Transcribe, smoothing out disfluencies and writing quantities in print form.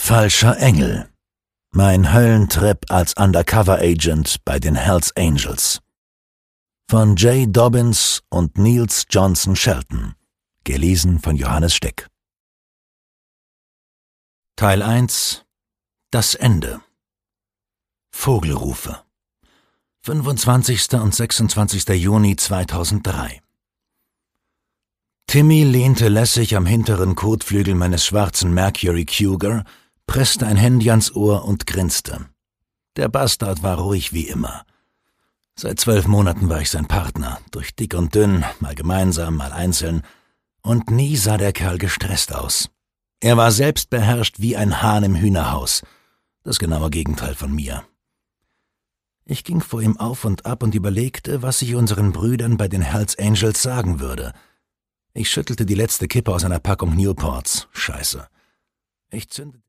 Falscher Engel. Mein Höllentrip als Undercover-Agent bei den Hells Angels. Von Jay Dobbins und Niels Johnson Shelton. Gelesen von Johannes Steck. Teil 1. Das Ende. Vogelrufe. 25. und 26. Juni 2003. Timmy lehnte lässig am hinteren Kotflügel meines schwarzen Mercury Cougar, presste ein Handy ans Ohr und grinste. Der Bastard war ruhig wie immer. Seit 12 Monaten war ich sein Partner, durch dick und dünn, mal gemeinsam, mal einzeln, und nie sah der Kerl gestresst aus. Er war selbstbeherrscht wie ein Hahn im Hühnerhaus, das genaue Gegenteil von mir. Ich ging vor ihm auf und ab und überlegte, was ich unseren Brüdern bei den Hells Angels sagen würde. Ich schüttelte die letzte Kippe aus einer Packung Newports. Scheiße. Ich zündete